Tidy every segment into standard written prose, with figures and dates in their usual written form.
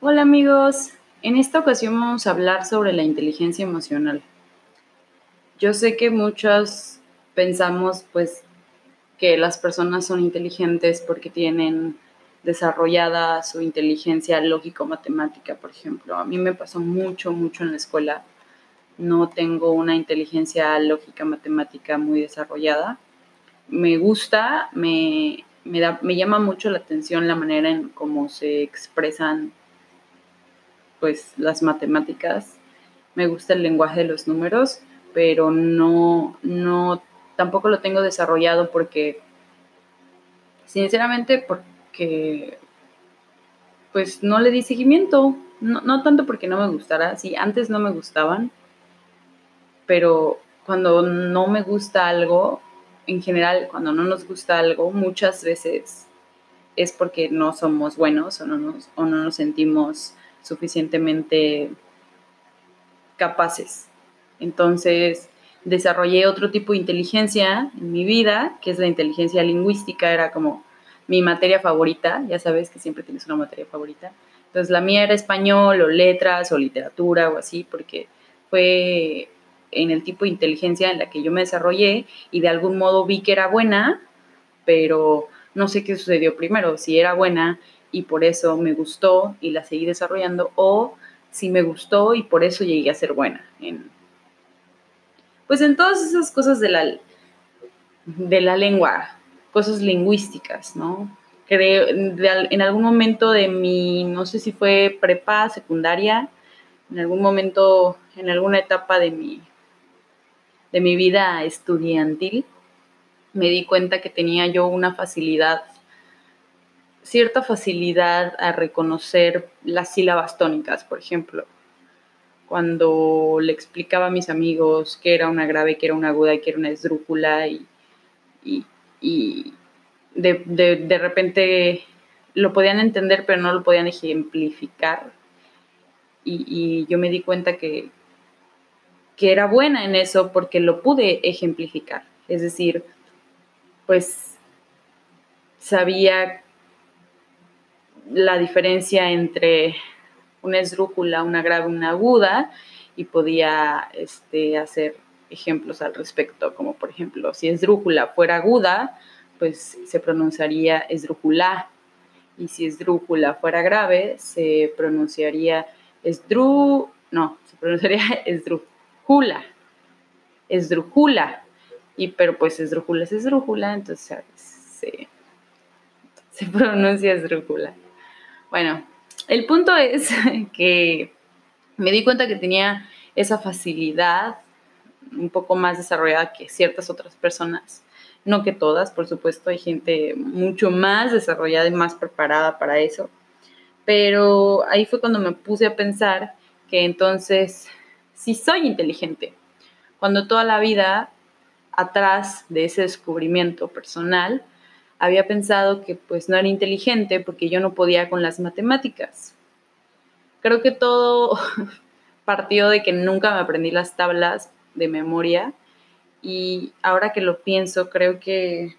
Hola amigos, en esta ocasión vamos a hablar sobre la inteligencia emocional. Yo sé que muchos pensamos pues que las personas son inteligentes porque tienen desarrollada su inteligencia lógico-matemática, por ejemplo. A mí me pasó mucho en la escuela. No tengo una inteligencia lógica matemática muy desarrollada. Me gusta, me llama mucho la atención la manera en cómo se expresan pues las matemáticas. Me gusta el lenguaje de los números, pero tampoco lo tengo desarrollado porque pues no le di seguimiento, no tanto porque no me gustara, sí, antes no me gustaban, pero cuando no me gusta algo, en general, cuando no nos gusta algo, muchas veces es porque no somos buenos o no nos sentimos suficientemente capaces. Entonces, desarrollé otro tipo de inteligencia en mi vida, que es la inteligencia lingüística, era como mi materia favorita, ya sabes que siempre tienes una materia favorita. Entonces, la mía era español o letras o literatura o así, porque fue en el tipo de inteligencia en la que yo me desarrollé y de algún modo vi que era buena, pero no sé qué sucedió primero, si era buena y por eso me gustó y la seguí desarrollando, o si me gustó y por eso llegué a ser buena. Pues en todas esas cosas de la lengua, cosas lingüísticas, ¿no? Creo, en algún momento de mi, no sé si fue prepa, secundaria, en algún momento, en alguna etapa de mi vida estudiantil, me di cuenta que tenía yo una cierta facilidad a reconocer las sílabas tónicas, por ejemplo. Cuando le explicaba a mis amigos qué era una grave, qué era una aguda y qué era una esdrújula y, y de repente lo podían entender pero no lo podían ejemplificar y yo me di cuenta que era buena en eso porque lo pude ejemplificar. Es decir, pues sabía la diferencia entre una esdrújula, una grave, una aguda, y podía hacer ejemplos al respecto, como por ejemplo, si esdrújula fuera aguda, pues se pronunciaría esdrújula, y si esdrújula fuera grave, se pronunciaría se pronunciaría esdrújula, y pero pues esdrújula es esdrújula, entonces se pronuncia esdrújula. Bueno, el punto es que me di cuenta que tenía esa facilidad un poco más desarrollada que ciertas otras personas. No que todas, por supuesto, hay gente mucho más desarrollada y más preparada para eso. Pero ahí fue cuando me puse a pensar que entonces sí soy inteligente. Cuando toda la vida atrás de ese descubrimiento personal había pensado que pues no era inteligente porque yo no podía con las matemáticas. Creo que todo partió de que nunca me aprendí las tablas de memoria y ahora que lo pienso creo que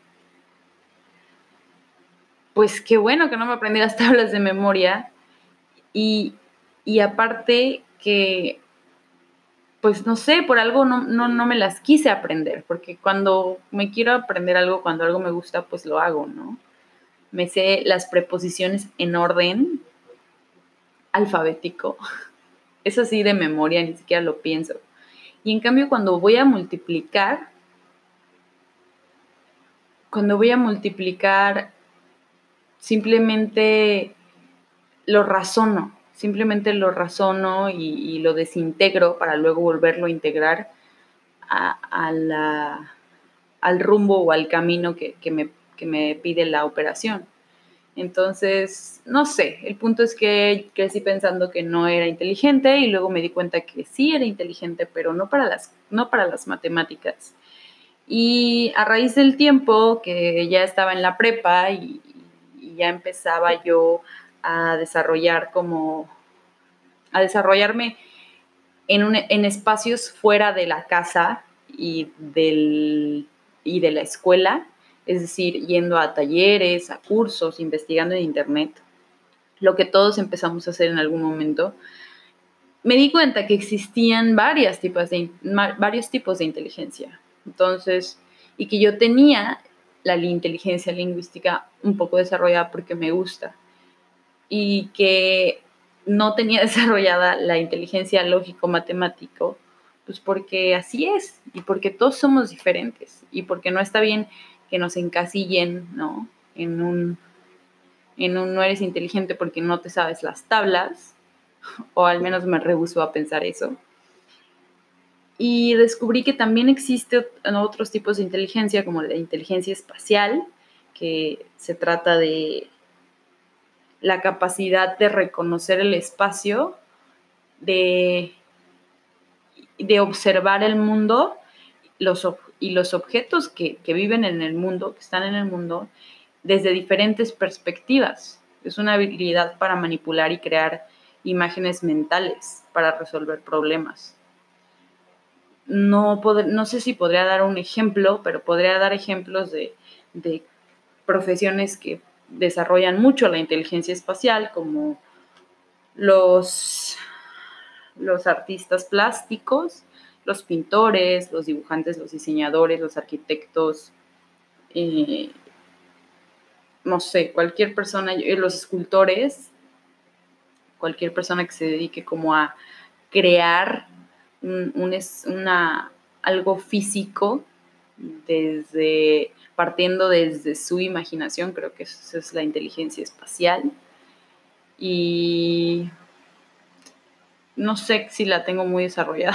pues qué bueno que no me aprendí las tablas de memoria y, y aparte que pues no sé, por algo no me las quise aprender, porque cuando me quiero aprender algo, cuando algo me gusta, pues lo hago, ¿no? Me sé las preposiciones en orden alfabético, es así de memoria, ni siquiera lo pienso. Y en cambio, cuando voy a multiplicar, simplemente simplemente lo razono y lo desintegro para luego volverlo a integrar a, a la, al rumbo o al camino que me pide la operación. Entonces, no sé, el punto es que crecí pensando que no era inteligente y luego me di cuenta que sí era inteligente, pero no para las matemáticas. Y a raíz del tiempo que ya estaba en la prepa y ya empezaba yo a desarrollar a desarrollarme en espacios fuera de la casa y de la escuela, es decir, yendo a talleres, a cursos, investigando en internet. lo que todos empezamos a hacer en algún momento, me di cuenta que existían varios tipos de inteligencia. Entonces, y que yo tenía la inteligencia lingüística un poco desarrollada porque me gusta. Y que no tenía desarrollada la inteligencia lógico-matemático, pues porque así es, y porque todos somos diferentes, y porque no está bien que nos encasillen, ¿no? En un no eres inteligente porque no te sabes las tablas, o al menos me rehúso a pensar eso. Y descubrí que también existe otros tipos de inteligencia, como la inteligencia espacial, que se trata de la capacidad de reconocer el espacio, de observar el mundo y los objetos que viven en el mundo, que están en el mundo, desde diferentes perspectivas. Es una habilidad para manipular y crear imágenes mentales para resolver problemas. No sé si podría dar un ejemplo, pero podría dar ejemplos de profesiones que desarrollan mucho la inteligencia espacial, como los artistas plásticos, los pintores, los dibujantes, los diseñadores, los arquitectos, no sé, cualquier persona, los escultores, cualquier persona que se dedique como a crear algo físico partiendo desde su imaginación. Creo que esa es la inteligencia espacial. Y no sé si la tengo muy desarrollada.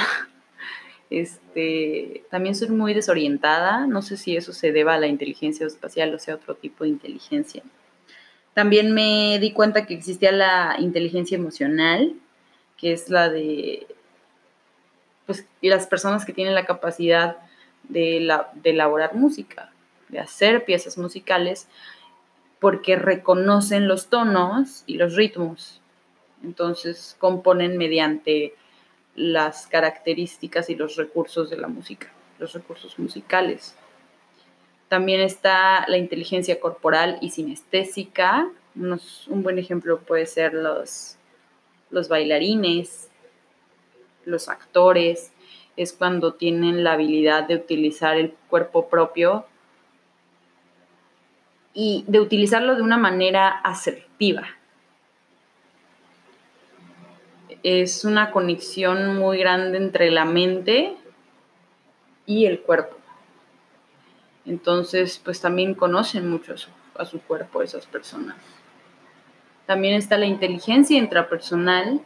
También soy muy desorientada. No sé si eso se deba a la inteligencia espacial o sea otro tipo de inteligencia. También me di cuenta que existía la inteligencia emocional, que es la de las personas que tienen la capacidad de elaborar música, de hacer piezas musicales, porque reconocen los tonos y los ritmos. Entonces componen mediante las características y los recursos de la música, los recursos musicales. También está la inteligencia corporal y sinestésica. Un buen ejemplo puede ser los bailarines, los actores. Es cuando tienen la habilidad de utilizar el cuerpo propio y de utilizarlo de una manera asertiva. Es una conexión muy grande entre la mente y el cuerpo. Entonces, pues también conocen mucho a su cuerpo esas personas. También está la inteligencia intrapersonal.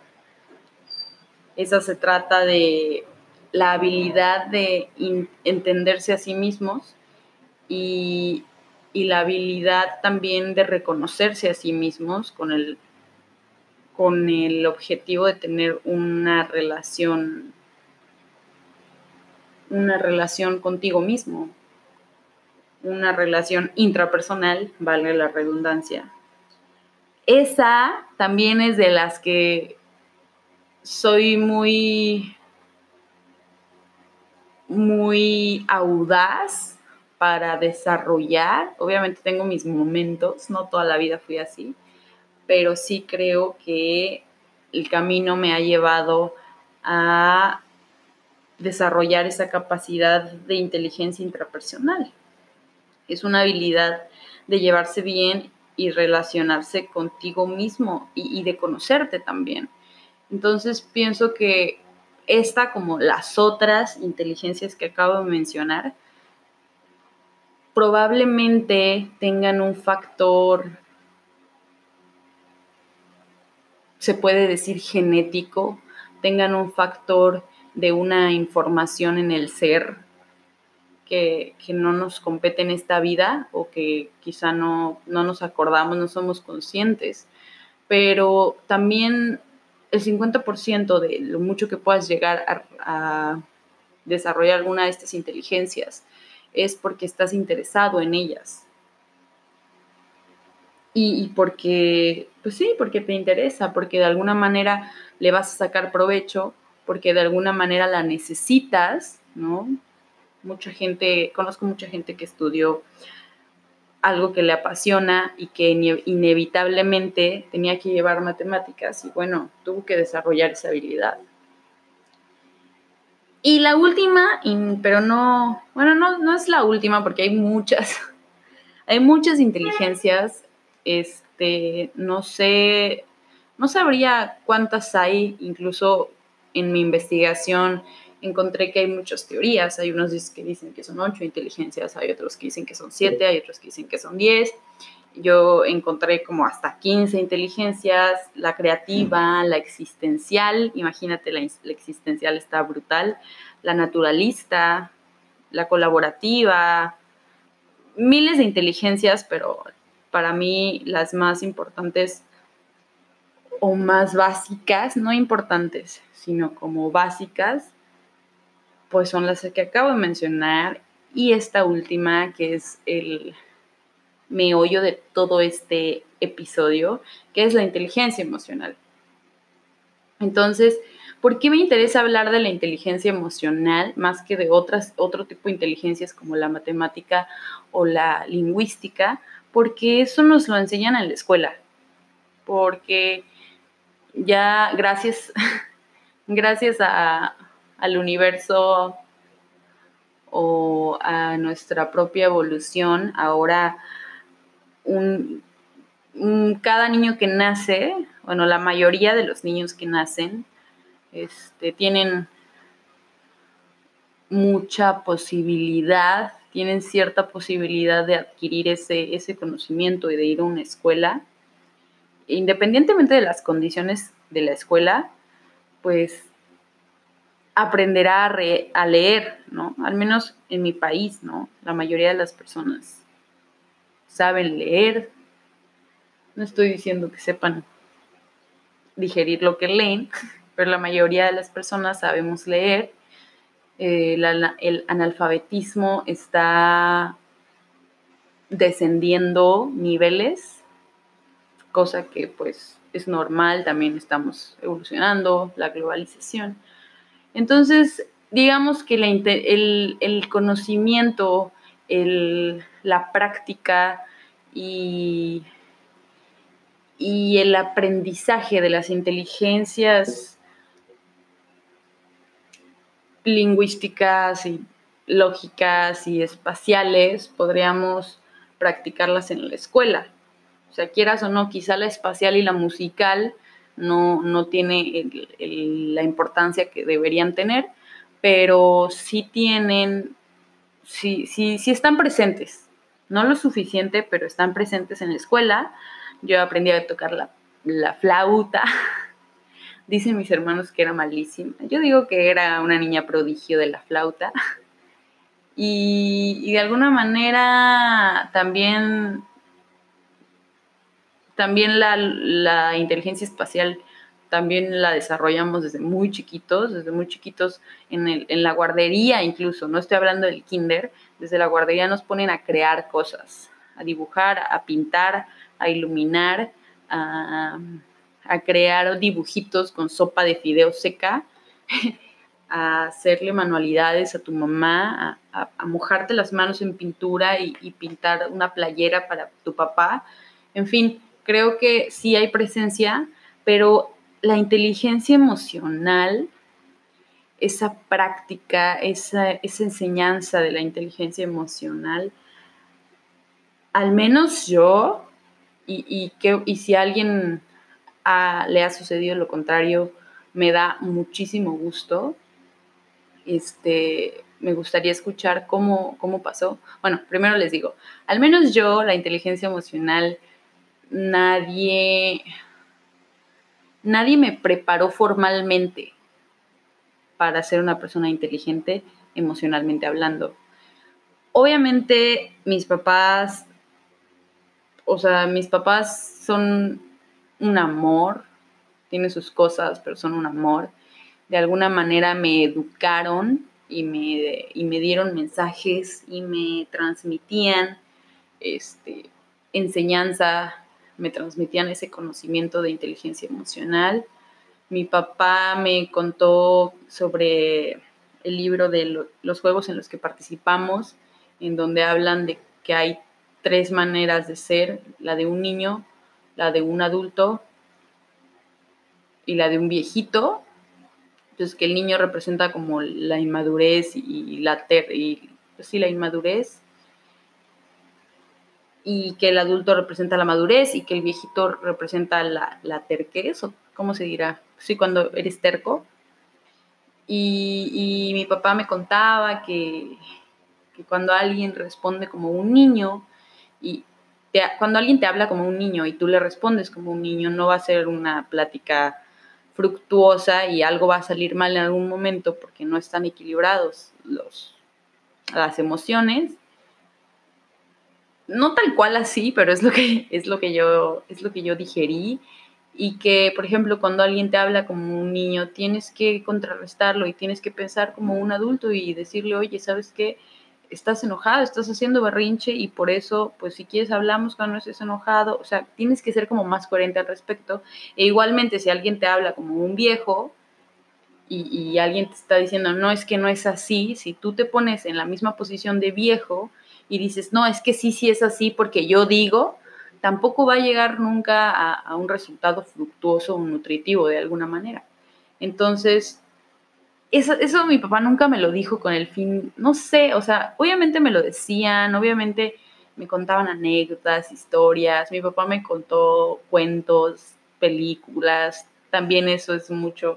Esa se trata de la habilidad de entenderse a sí mismos y la habilidad también de reconocerse a sí mismos con el objetivo de tener una relación contigo mismo, una relación intrapersonal, valga la redundancia. Esa también es de las que soy muy audaz para desarrollar. Obviamente tengo mis momentos, no toda la vida fui así, pero sí creo que el camino me ha llevado a desarrollar esa capacidad de inteligencia intrapersonal. Es una habilidad de llevarse bien y relacionarse contigo mismo y de conocerte también. Entonces pienso que esta, como las otras inteligencias que acabo de mencionar, probablemente tengan un factor, se puede decir genético, tengan un factor de una información en el ser que no nos compete en esta vida o que quizá no nos acordamos, no somos conscientes. Pero también el 50% de lo mucho que puedas llegar a desarrollar alguna de estas inteligencias es porque estás interesado en ellas. Y porque, pues sí, porque te interesa, porque de alguna manera le vas a sacar provecho, porque de alguna manera la necesitas, ¿no? Conozco mucha gente que estudió algo que le apasiona y que inevitablemente tenía que llevar matemáticas y bueno, tuvo que desarrollar esa habilidad. Y la última, pero no, bueno, no es la última porque hay muchas inteligencias, no sé, no sabría cuántas hay, incluso en mi investigación encontré que hay muchas teorías, hay unos que dicen que son 8 inteligencias, hay otros que dicen que son 7, hay otros que dicen que son 10. Yo encontré como hasta 15 inteligencias, la creativa, la existencial, imagínate, la existencial está brutal, la naturalista, la colaborativa, miles de inteligencias, pero para mí las más importantes o más básicas, no importantes, sino como básicas, pues son las que acabo de mencionar y esta última que es el meollo de todo este episodio, que es la inteligencia emocional. Entonces, ¿por qué me interesa hablar de la inteligencia emocional más que de otro tipo de inteligencias como la matemática o la lingüística? Porque eso nos lo enseñan en la escuela. Porque ya gracias al universo o a nuestra propia evolución, ahora cada niño que nace, bueno, la mayoría de los niños que nacen, tienen mucha posibilidad, tienen cierta posibilidad de adquirir ese conocimiento y de ir a una escuela. Independientemente de las condiciones de la escuela, pues aprenderá a leer, ¿no? Al menos en mi país, ¿no? La mayoría de las personas saben leer. No estoy diciendo que sepan digerir lo que leen, pero la mayoría de las personas sabemos leer. El analfabetismo está descendiendo niveles, cosa que pues es normal, también estamos evolucionando, la globalización. Entonces, digamos que el conocimiento, la práctica y el aprendizaje de las inteligencias lingüísticas y lógicas y espaciales podríamos practicarlas en la escuela. O sea, quieras o no, quizá la espacial y la musical no tiene la importancia que deberían tener, pero sí tienen, sí están presentes. No lo suficiente, pero están presentes en la escuela. Yo aprendí a tocar la flauta. Dicen mis hermanos que era malísima. Yo digo que era una niña prodigio de la flauta. Y de alguna manera también la inteligencia espacial también la desarrollamos desde muy chiquitos en la guardería incluso, no estoy hablando del kinder, desde la guardería nos ponen a crear cosas, a dibujar, a pintar, a iluminar, a crear dibujitos con sopa de fideo seca, a hacerle manualidades a tu mamá, a mojarte las manos en pintura y pintar una playera para tu papá. En fin, creo que sí hay presencia, pero la inteligencia emocional, esa práctica, esa enseñanza de la inteligencia emocional, al menos yo, y si a alguien le ha sucedido lo contrario, me da muchísimo gusto. Me gustaría escuchar cómo pasó. Bueno, primero les digo, al menos yo, la inteligencia emocional, nadie me preparó formalmente para ser una persona inteligente emocionalmente hablando. Obviamente mis papás son un amor, tienen sus cosas, pero son un amor. De alguna manera me educaron y me dieron mensajes y me transmitían enseñanza, me transmitían ese conocimiento de inteligencia emocional. Mi papá me contó sobre el libro de los juegos en los que participamos, en donde hablan de que hay tres maneras de ser, la de un niño, la de un adulto y la de un viejito. Entonces, que el niño representa como la inmadurez pues la inmadurez, y que el adulto representa la madurez y que el viejito representa la terquez, o ¿cómo se dirá? Sí, cuando eres terco. Y mi papá me contaba que cuando alguien responde como un niño, y cuando alguien te habla como un niño y tú le respondes como un niño, no va a ser una plática fructuosa y algo va a salir mal en algún momento porque no están equilibrados las emociones. No tal cual así, pero es lo que yo digerí. Y que, por ejemplo, cuando alguien te habla como un niño, tienes que contrarrestarlo y tienes que pensar como un adulto y decirle, oye, ¿sabes qué? Estás enojado, estás haciendo berrinche y por eso, pues si quieres hablamos cuando no estés enojado. O sea, tienes que ser como más coherente al respecto. E igualmente, si alguien te habla como un viejo y alguien te está diciendo, no, es que no es así, si tú te pones en la misma posición de viejo y dices, no, es que sí es así porque yo digo, tampoco va a llegar nunca a un resultado fructuoso o nutritivo de alguna manera. Entonces, eso mi papá nunca me lo dijo con el fin, no sé, o sea, obviamente me lo decían, obviamente me contaban anécdotas, historias, mi papá me contó cuentos, películas, también eso es mucho,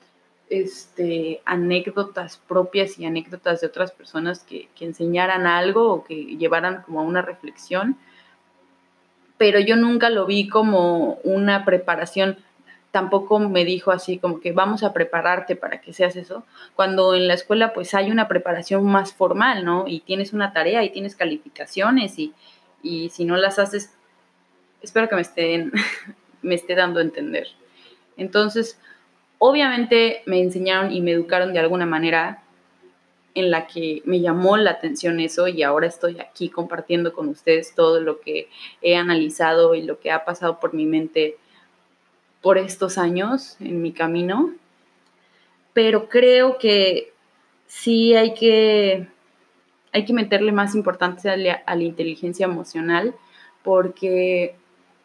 anécdotas propias y anécdotas de otras personas que enseñaran algo o que llevaran como a una reflexión, pero yo nunca lo vi como una preparación. Tampoco me dijo así como que vamos a prepararte para que seas eso, cuando en la escuela pues hay una preparación más formal, ¿no? Y tienes una tarea y tienes calificaciones y si no las haces, espero que me esté dando a entender. Entonces, obviamente me enseñaron y me educaron de alguna manera en la que me llamó la atención eso, y ahora estoy aquí compartiendo con ustedes todo lo que he analizado y lo que ha pasado por mi mente por estos años en mi camino. Pero creo que sí hay que meterle más importancia a la inteligencia emocional porque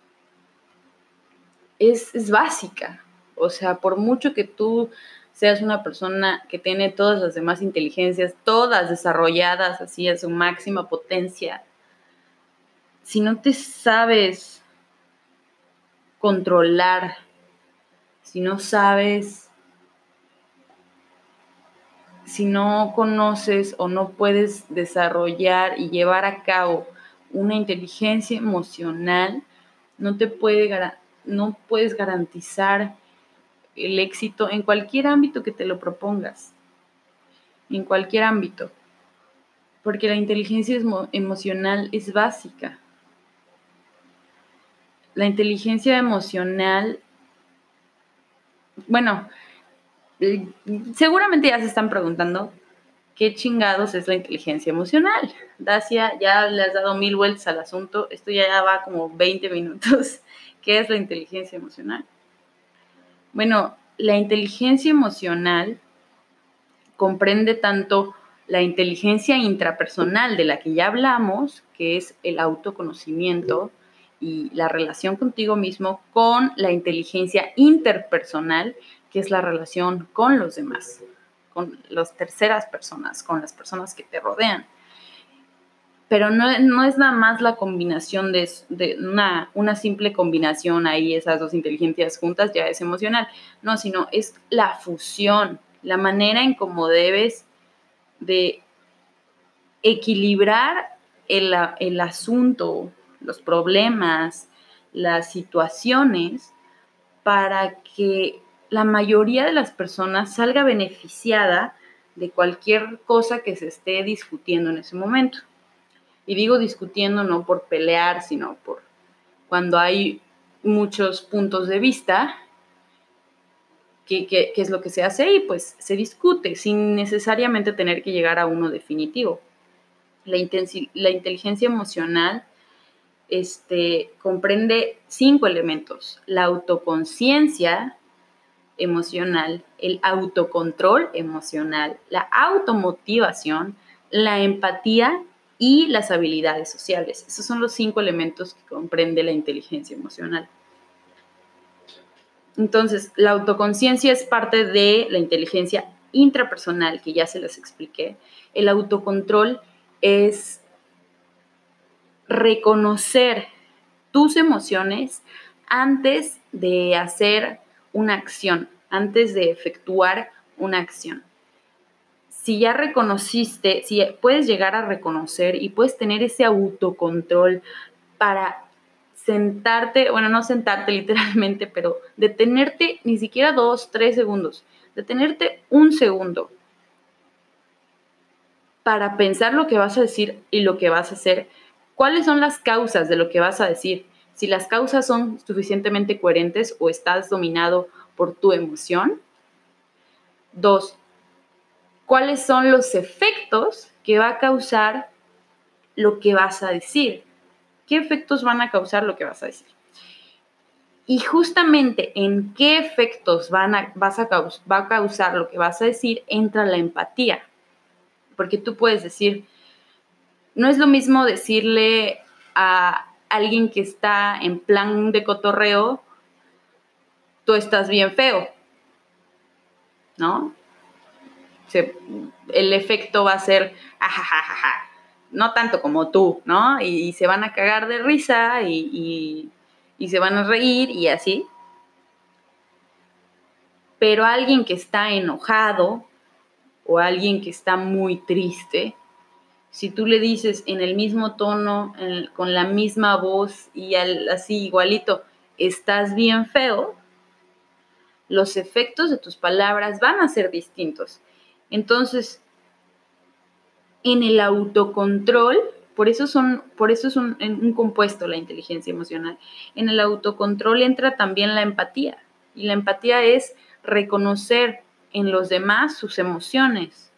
es básica. O sea, por mucho que tú seas una persona que tiene todas las demás inteligencias, todas desarrolladas así a su máxima potencia, si no te sabes controlar, si no sabes, si no conoces o no puedes desarrollar y llevar a cabo una inteligencia emocional, no te puede, no puedes garantizar el éxito en cualquier ámbito que te lo propongas, en cualquier ámbito, porque la inteligencia emocional es básica. La inteligencia emocional, bueno, seguramente ya se están preguntando qué chingados es la inteligencia emocional. Dacia, ya le has dado 1000 vueltas al asunto, esto ya va como 20 minutos. ¿Qué es la inteligencia emocional? Bueno, la inteligencia emocional comprende tanto la inteligencia intrapersonal de la que ya hablamos, que es el autoconocimiento y la relación contigo mismo, con la inteligencia interpersonal, que es la relación con los demás, con las terceras personas, con las personas que te rodean. Pero no es nada más la combinación de una simple combinación ahí, esas dos inteligencias juntas ya es emocional. No, sino es la fusión, la manera en cómo debes de equilibrar el asunto, los problemas, las situaciones, para que la mayoría de las personas salga beneficiada de cualquier cosa que se esté discutiendo en ese momento. Y digo discutiendo no por pelear, sino por cuando hay muchos puntos de vista, qué es lo que se hace y pues se discute sin necesariamente tener que llegar a uno definitivo. La inteligencia emocional comprende 5 elementos: la autoconciencia emocional, el autocontrol emocional, la automotivación, la empatía y las habilidades sociales. Esos son los 5 elementos que comprende la inteligencia emocional. Entonces, la autoconciencia es parte de la inteligencia intrapersonal, que ya se las expliqué. El autocontrol es reconocer tus emociones antes de hacer una acción, antes de efectuar una acción. Si ya reconociste, si puedes llegar a reconocer y puedes tener ese autocontrol para sentarte, bueno, no sentarte literalmente, pero detenerte ni siquiera 2, 3 segundos, detenerte 1 segundo para pensar lo que vas a decir y lo que vas a hacer. ¿Cuáles son las causas de lo que vas a decir? Si las causas son suficientemente coherentes o estás dominado por tu emoción. 2, ¿cuáles son los efectos que va a causar lo que vas a decir? ¿Qué efectos van a causar lo que vas a decir? Y justamente en qué efectos va a causar lo que vas a decir entra la empatía. Porque tú puedes decir, no es lo mismo decirle a alguien que está en plan de cotorreo, tú estás bien feo, ¿no? El efecto va a ser, ajajajaja, no tanto como tú, ¿no? Y se van a cagar de risa y se van a reír y así. Pero alguien que está enojado o alguien que está muy triste, si tú le dices en el mismo tono, con la misma voz y así igualito, estás bien feo, los efectos de tus palabras van a ser distintos. Entonces, en el autocontrol, por eso es un compuesto la inteligencia emocional, en el autocontrol entra también la empatía. Y la empatía es reconocer en los demás sus emociones.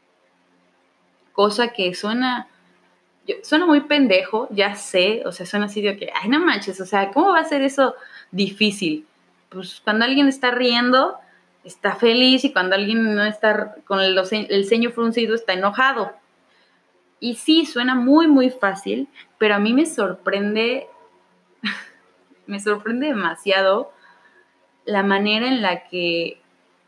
Cosa que suena muy pendejo, ya sé, o sea, suena así de que, ay, no manches, o sea, ¿cómo va a ser eso difícil? Pues cuando alguien está riendo, está feliz, y cuando alguien no está con el ceño fruncido, está enojado. Y sí, suena muy, muy fácil, pero a mí me sorprende demasiado la manera en la que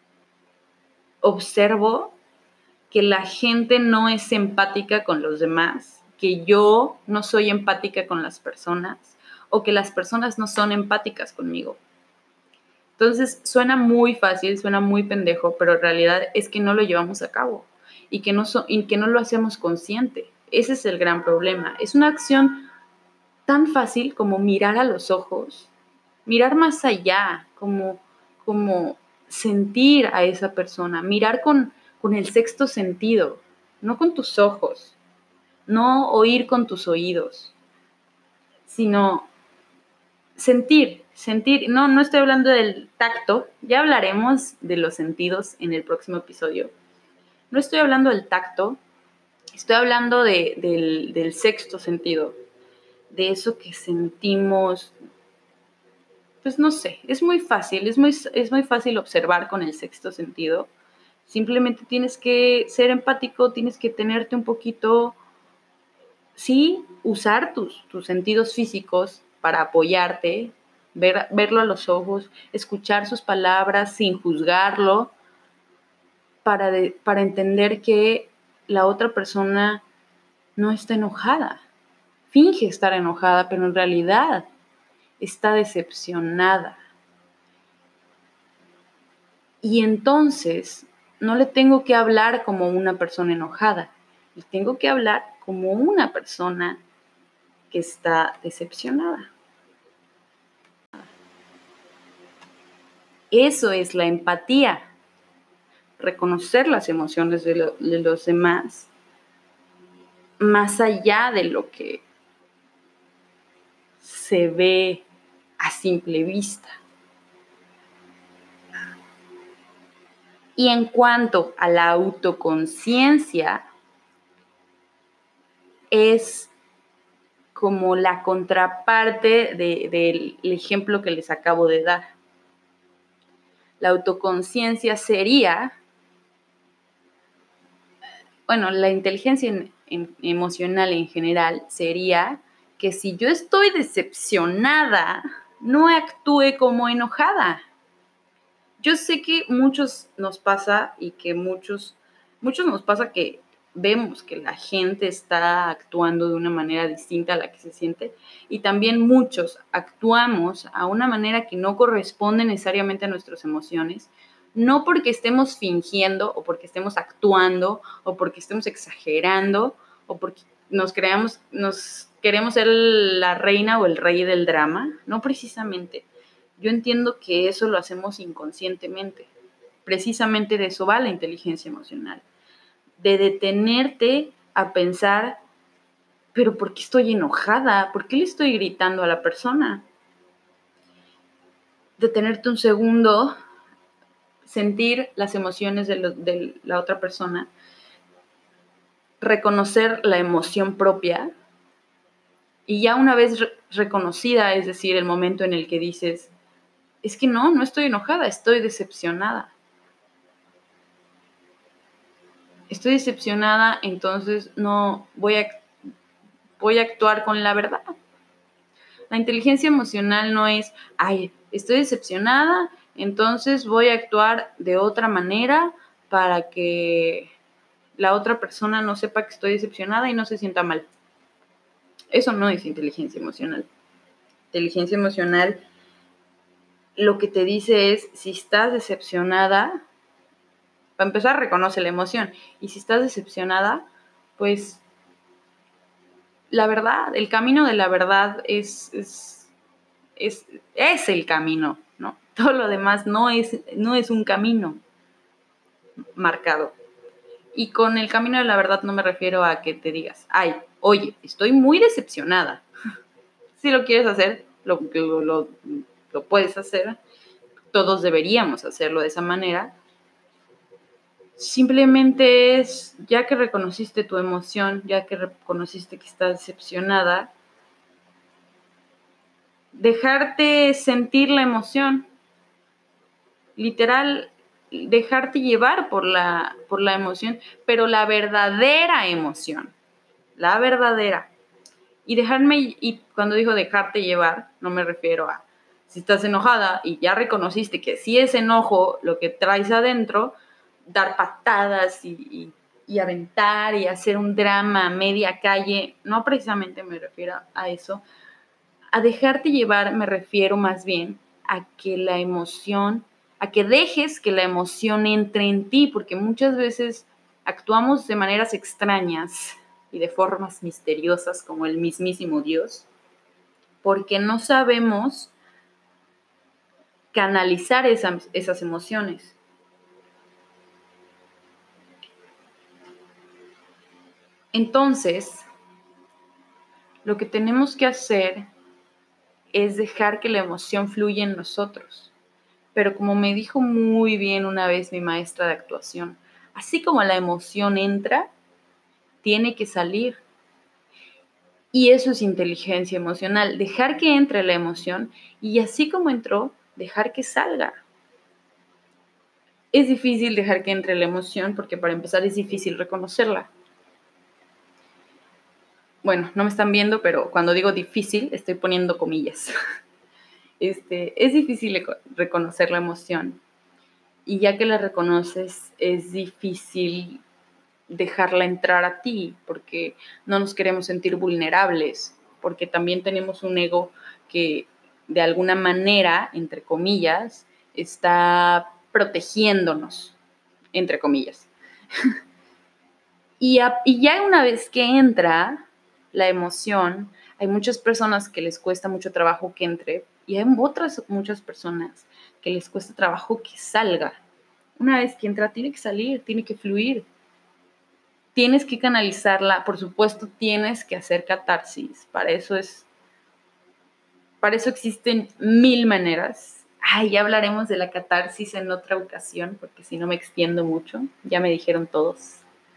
observo que la gente no es empática con los demás, que yo no soy empática con las personas o que las personas no son empáticas conmigo. Entonces suena muy fácil, suena muy pendejo, pero en realidad es que no lo llevamos a cabo y que no lo hacemos consciente. Ese es el gran problema. Es una acción tan fácil como mirar a los ojos, mirar más allá, como sentir a esa persona, mirar con el sexto sentido, no con tus ojos, no oír con tus oídos, sino sentir. No estoy hablando del tacto, ya hablaremos de los sentidos en el próximo episodio. No estoy hablando del tacto, estoy hablando del sexto sentido, de eso que sentimos. Pues no sé, es muy fácil, es muy fácil observar con el sexto sentido. Simplemente tienes que ser empático, tienes que tenerte un poquito, sí, usar tus sentidos físicos para apoyarte, verlo a los ojos, escuchar sus palabras sin juzgarlo, para entender que la otra persona no está enojada. Finge estar enojada, pero en realidad está decepcionada. Y entonces no le tengo que hablar como una persona enojada, le tengo que hablar como una persona que está decepcionada. Eso es la empatía, reconocer las emociones de los demás, más allá de lo que se ve a simple vista. Y en cuanto a la autoconciencia, es como la contraparte del ejemplo que les acabo de dar. La autoconciencia sería bueno, la inteligencia emocional en general sería que si yo estoy decepcionada, no actúe como enojada. Yo sé que muchos nos pasa y que muchos nos pasa que vemos que la gente está actuando de una manera distinta a la que se siente y también muchos actuamos a una manera que no corresponde necesariamente a nuestras emociones, no porque estemos fingiendo o porque estemos actuando o porque estemos exagerando o porque nos queremos ser la reina o el rey del drama, no precisamente. Yo entiendo que eso lo hacemos inconscientemente. Precisamente de eso va la inteligencia emocional. De detenerte a pensar, pero ¿por qué estoy enojada? ¿Por qué le estoy gritando a la persona? Detenerte un segundo, sentir las emociones de la otra persona, reconocer la emoción propia y ya una vez reconocida, es decir, el momento en el que dices, es que no estoy enojada, estoy decepcionada. Estoy decepcionada, entonces no voy a actuar con la verdad. La inteligencia emocional no es, ay, estoy decepcionada, entonces voy a actuar de otra manera para que la otra persona no sepa que estoy decepcionada y no se sienta mal. Eso no es inteligencia emocional. Inteligencia emocional lo que te dice es, si estás decepcionada, para empezar, reconoce la emoción. Y si estás decepcionada, pues la verdad, el camino de la verdad es el camino, ¿no? Todo lo demás no es un camino marcado. Y con el camino de la verdad no me refiero a que te digas, ay, oye, estoy muy decepcionada. Si lo quieres hacer, lo puedes hacer. Todos deberíamos hacerlo de esa manera. Simplemente es, ya que reconociste tu emoción, ya que reconociste que estás decepcionada, dejarte sentir la emoción, literal, dejarte llevar por la emoción, pero la verdadera emoción, la verdadera. Y cuando digo dejarte llevar, no me refiero a si estás enojada y ya reconociste que sí es enojo lo que traes adentro, dar patadas y aventar y hacer un drama a media calle, no precisamente me refiero a eso. A dejarte llevar me refiero más bien a que dejes que la emoción entre en ti, porque muchas veces actuamos de maneras extrañas y de formas misteriosas como el mismísimo Dios, porque no sabemos canalizar esas emociones. Entonces, lo que tenemos que hacer es dejar que la emoción fluya en nosotros. Pero como me dijo muy bien una vez mi maestra de actuación, así como la emoción entra, tiene que salir. Y eso es inteligencia emocional, dejar que entre la emoción y así como entró, dejar que salga. Es difícil dejar que entre la emoción porque para empezar es difícil reconocerla. Bueno, no me están viendo, pero cuando digo difícil estoy poniendo comillas. Es difícil reconocer la emoción y ya que la reconoces es difícil dejarla entrar a ti porque no nos queremos sentir vulnerables, porque también tenemos un ego que de alguna manera, entre comillas, está protegiéndonos, entre comillas. Y ya una vez que entra la emoción, hay muchas personas que les cuesta mucho trabajo que entre y hay otras muchas personas que les cuesta trabajo que salga. Una vez que entra, tiene que salir, tiene que fluir. Tienes que canalizarla, por supuesto, tienes que hacer catarsis. Para eso existen 1000 maneras. Ay, ya hablaremos de la catarsis en otra ocasión, porque si no me extiendo mucho. Ya me dijeron todos.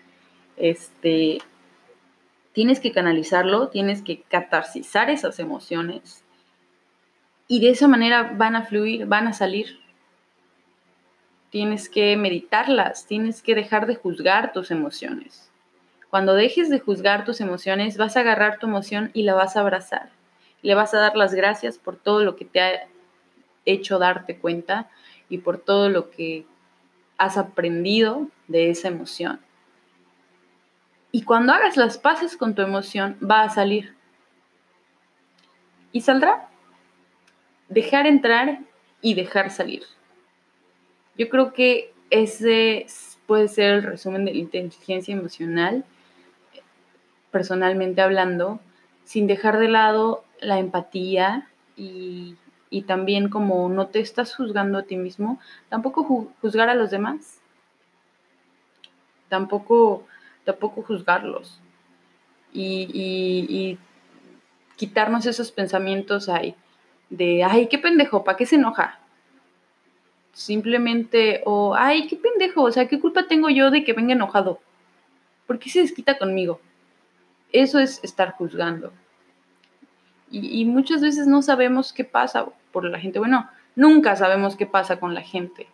Tienes que canalizarlo, tienes que catarsizar esas emociones y de esa manera van a fluir, van a salir. Tienes que meditarlas, tienes que dejar de juzgar tus emociones. Cuando dejes de juzgar tus emociones, vas a agarrar tu emoción y la vas a abrazar. Le vas a dar las gracias por todo lo que te ha hecho darte cuenta y por todo lo que has aprendido de esa emoción. Y cuando hagas las paces con tu emoción, va a salir. Y saldrá. Dejar entrar y dejar salir. Yo creo que ese puede ser el resumen de la inteligencia emocional, personalmente hablando, sin dejar de lado la empatía y también como no te estás juzgando a ti mismo, tampoco juzgar a los demás, tampoco juzgarlos y quitarnos esos pensamientos de, ay, qué pendejo, ¿para qué se enoja? Simplemente, ay, qué pendejo, o sea, ¿qué culpa tengo yo de que venga enojado? ¿Por qué se desquita conmigo? Eso es estar juzgando. Y muchas veces no sabemos qué pasa por la gente. Bueno, nunca sabemos qué pasa con la gente.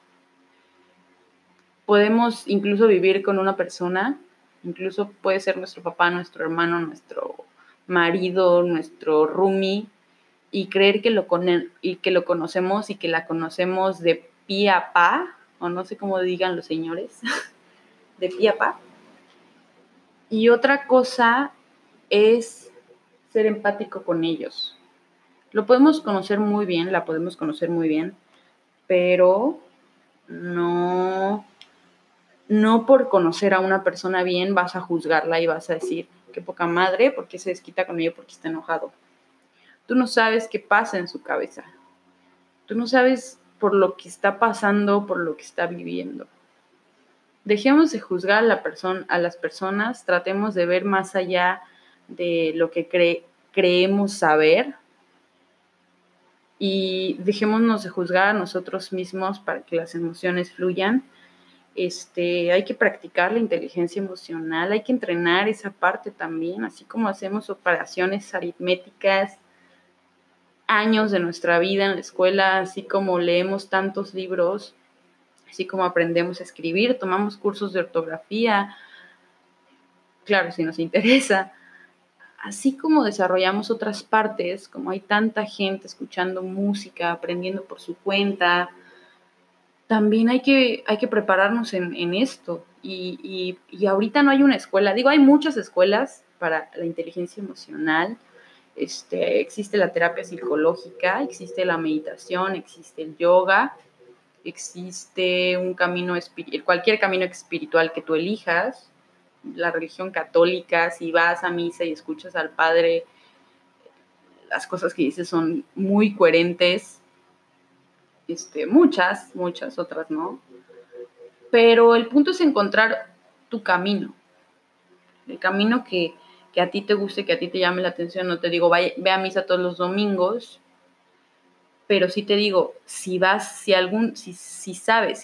Podemos incluso vivir con una persona, incluso puede ser nuestro papá, nuestro hermano, nuestro marido, nuestro roomie, y creer que lo conocemos y que la conocemos de pie a pa, o no sé cómo digan los señores, de pie a pa. Y otra cosa es ser empático con ellos. Lo podemos conocer muy bien, la podemos conocer muy bien, pero no por conocer a una persona bien vas a juzgarla y vas a decir, qué poca madre, ¿por qué se desquita conmigo? Porque está enojado. Tú no sabes qué pasa en su cabeza. Tú no sabes por lo que está pasando, por lo que está viviendo. Dejemos de juzgar a las personas, tratemos de ver más allá de lo que creemos saber y dejémonos de juzgar a nosotros mismos para que las emociones fluyan. Hay que practicar la inteligencia emocional, hay que entrenar esa parte también, así como hacemos operaciones aritméticas, años de nuestra vida en la escuela, así como leemos tantos libros, así como aprendemos a escribir, tomamos cursos de ortografía, claro, si nos interesa, así como desarrollamos otras partes, como hay tanta gente escuchando música, aprendiendo por su cuenta, también hay que prepararnos en esto. Y ahorita no hay una escuela, digo, hay muchas escuelas para la inteligencia emocional. Existe la terapia psicológica, existe la meditación, existe el yoga, existe un camino cualquier camino espiritual que tú elijas, la religión católica, si vas a misa y escuchas al padre, las cosas que dice son muy coherentes, muchas otras no, pero el punto es encontrar tu camino, el camino que a ti te guste, que a ti te llame la atención. No te digo, ve a misa todos los domingos, pero sí te digo, si sabes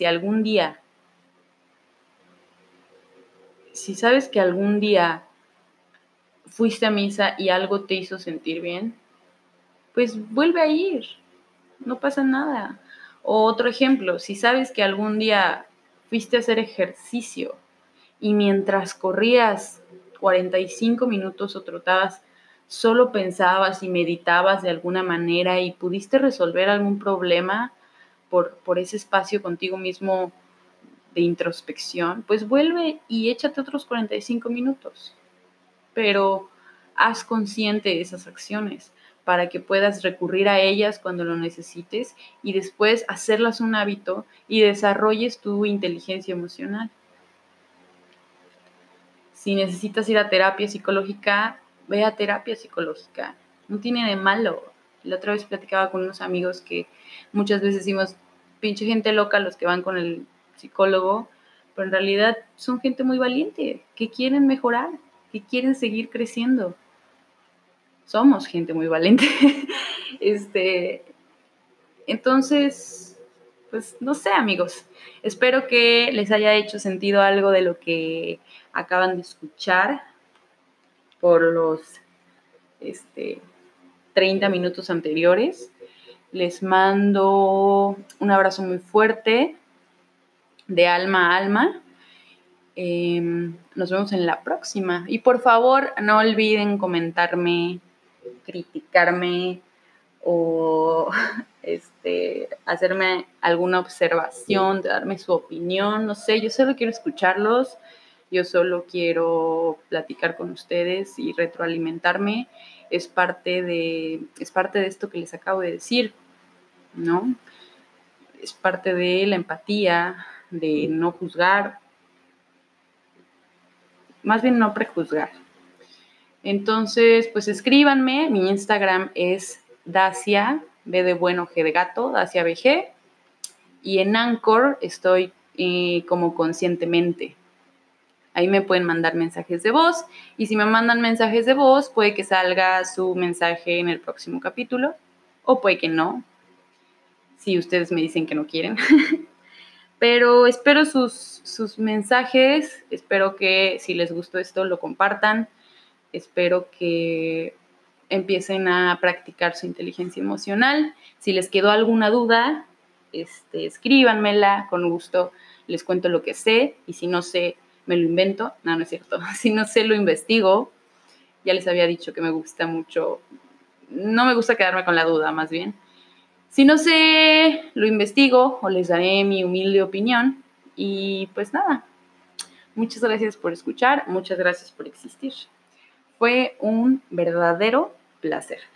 que algún día fuiste a misa y algo te hizo sentir bien, pues vuelve a ir, no pasa nada. O otro ejemplo, si sabes que algún día fuiste a hacer ejercicio y mientras corrías 45 minutos o trotabas, solo pensabas y meditabas de alguna manera y pudiste resolver algún problema por ese espacio contigo mismo de introspección, pues vuelve y échate otros 45 minutos. Pero haz consciente esas acciones para que puedas recurrir a ellas cuando lo necesites y después hacerlas un hábito y desarrolles tu inteligencia emocional. Si necesitas ir a terapia psicológica, ve a terapia psicológica. No tiene de malo. La otra vez platicaba con unos amigos que muchas veces decimos, pinche gente loca los que van con el psicólogo, pero en realidad son gente muy valiente, que quieren mejorar, que quieren seguir creciendo. Somos gente muy valiente. Entonces, pues no sé, amigos. Espero que les haya hecho sentido algo de lo que acaban de escuchar por los 30 minutos anteriores. Les mando un abrazo muy fuerte, de alma a alma. Nos vemos en la próxima. Y por favor, no olviden comentarme, criticarme o hacerme alguna observación, darme su opinión. No sé, yo solo quiero escucharlos. Yo solo quiero platicar con ustedes y retroalimentarme. Es parte de esto que les acabo de decir, ¿no? Es parte de la empatía, de no juzgar, más bien no prejuzgar. Entonces, pues escríbanme, mi Instagram es Dacia, B de bueno, G de gato, Dacia BG, y en Anchor estoy como conscientemente. Ahí me pueden mandar mensajes de voz, y si me mandan mensajes de voz, puede que salga su mensaje en el próximo capítulo, o puede que no, si ustedes me dicen que no quieren. Pero espero sus mensajes, espero que si les gustó esto lo compartan, espero que empiecen a practicar su inteligencia emocional. Si les quedó alguna duda, escríbanmela, con gusto les cuento lo que sé, y si no sé, me lo invento. No, no es cierto. Si no sé, lo investigo. Ya les había dicho que me gusta mucho, no me gusta quedarme con la duda, más bien. Si no sé, lo investigo o les daré mi humilde opinión. Y pues nada, muchas gracias por escuchar, muchas gracias por existir. Fue un verdadero placer.